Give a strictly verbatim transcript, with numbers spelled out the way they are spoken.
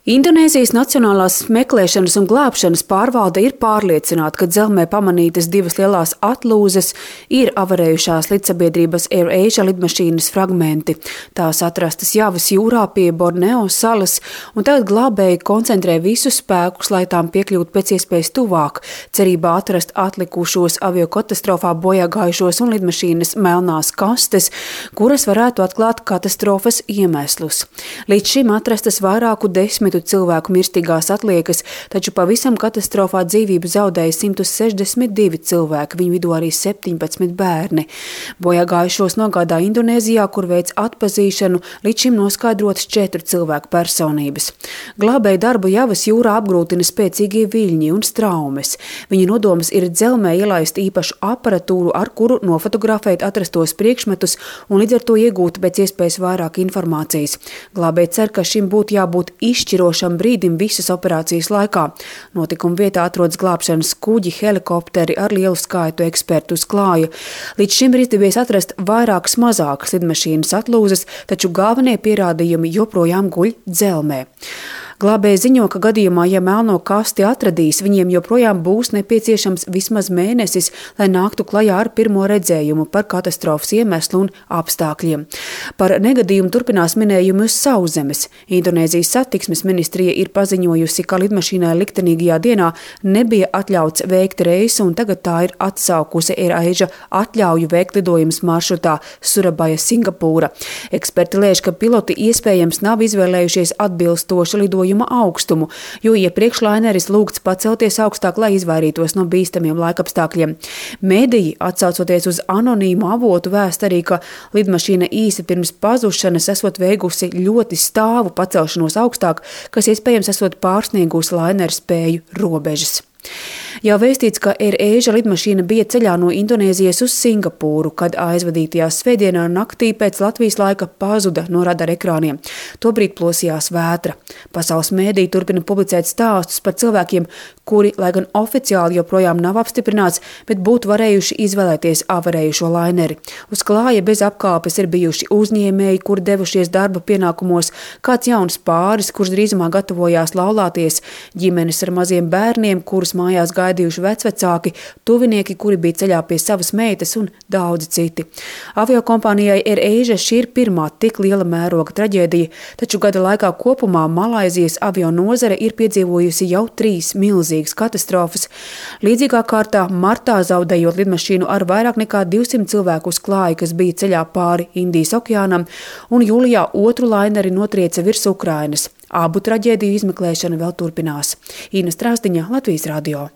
Indonēzijas Nacionālās meklēšanas un glābšanas pārvalde ir pārliecināta, ka Dzelzmē pamanītas divas lielās atlūzes ir avarējušās lidsabiedrības AirAsia lidmašīnas fragmenti. Tās atrastas Javas jūrā pie Borneo salas, un tagad glābēji koncentrē visus spēkus, lai tām piekļūtu pēc iespējas tuvāk, cerībā atrast atlikušos aviokatastrofā bojāgājušos un lidmašīnas melnās kastes, kuras varētu atklāt katastrofas iemeslus. Līdz šim atrastas vairāku desmitu cilvēku mirstīgās atliekas, taču pavisam katastrofā dzīvību zaudēja simt sešdesmit divi cilvēki, viņu vidū arī septiņpadsmit bērni. Bojāgājušos nogādā Indonēzijā, kur veic atpazīšanu, līdz šim noskaidrotas četru cilvēku personības. Glābēju darbu Javas jūrā apgrūtina spēcīgie viļņi un straumes. Viņa nodoms ir Dzelzmē ielaist īpašu aparatūru, ar kuru nofotografēt atrastos priekšmetus un līdz ar to iegūt pēc iespējas vairāk informācijas. Glābēji cer, ka šim būtu jābūt izšķirošam brīdim visas operācijas laikā. Notikuma vietā atrodas glābšanas kuģi, helikopteri ar lielu skaitu ekspertu uz klāja. Līdz šim ir izdevies atrast vairākas mazākas lidmašīnas atlūzes, taču galvenie pierādījumi joprojām guļ Dzelzmē. Glābēji ziņo, ka gadījumā, ja melno kasti atradīs, viņiem joprojām būs nepieciešams vismaz mēnesis, lai nāktu klajā ar pirmo redzējumu par katastrofas iemeslu un apstākļiem. Par negadījumu turpinās minējumi uz sauszemes. Indonēzijas satiksmes ministrija ir paziņojusi, ka lidmašīnai liktenīgajā dienā nebija atļauts veikt reisu, un tagad tā ir atsaukusi AirAsia atļauju veikt lidojumus maršrutā Surabaja, Singapūra. Eksperti lēš, ka piloti iespējams nav izvēlējušies atbilstošu lidojumu augstumu, jo iepriekš laineris lūgts pacelties augstāk, lai izvairītos no bīstamiem laikapstākļiem. Mēdīji, atsaucoties uz anonīmu avotu, vēst arī, ka lidmašīna īsi pirms pazušanas esot veikusi ļoti stāvu pacelšanos augstāk, kas iespējams esot pārsniegusi laineru spēju robežas. Jau vēstīts, ka AirAsia lidmašīna bija ceļā no Indonēzijas uz Singapūru, kad aizvadītajā svētdienā naktī pēc Latvijas laika pazuda no radara ekrāniem. Tobrīd plosījās vētra. Pasaules mēdīji turpina publicēt stāstus par cilvēkiem, kuri, lai gan oficiāli joprojām nav apstiprināts, bet būtu varējuši izvēlēties avarējušo laineri. Uz klāja bez apkalpes ir bijuši uzņēmēji, kuri devušies darba pienākumos, kāds jauns pāris, kurš drīzumā gatavojās laulāties, ģimenes ar maziem bērniem, kurus mājās gaidījuši vecvecāki, tuvinieki, kuri bija ceļā pie savas meitas un daudzi citi. Aviokompānijai AirAsia šī ir pirmā tik liela mēroga traģēdija, taču gada laikā kopumā Malaizijas avio nozare ir piedzīvojusi jau trīs milzīgas katastrofas. Līdzīgā kārtā martā zaudējot lidmašīnu ar vairāk nekā divsimt cilvēku uz klāja, kas bija ceļā pāri Indijas okeānam, un jūlijā otru laineri notrieca virs Ukrainas. Abu traģēdiju izmeklēšana vēl turpinās. Ina Strāzdiņa, Latvijas radio.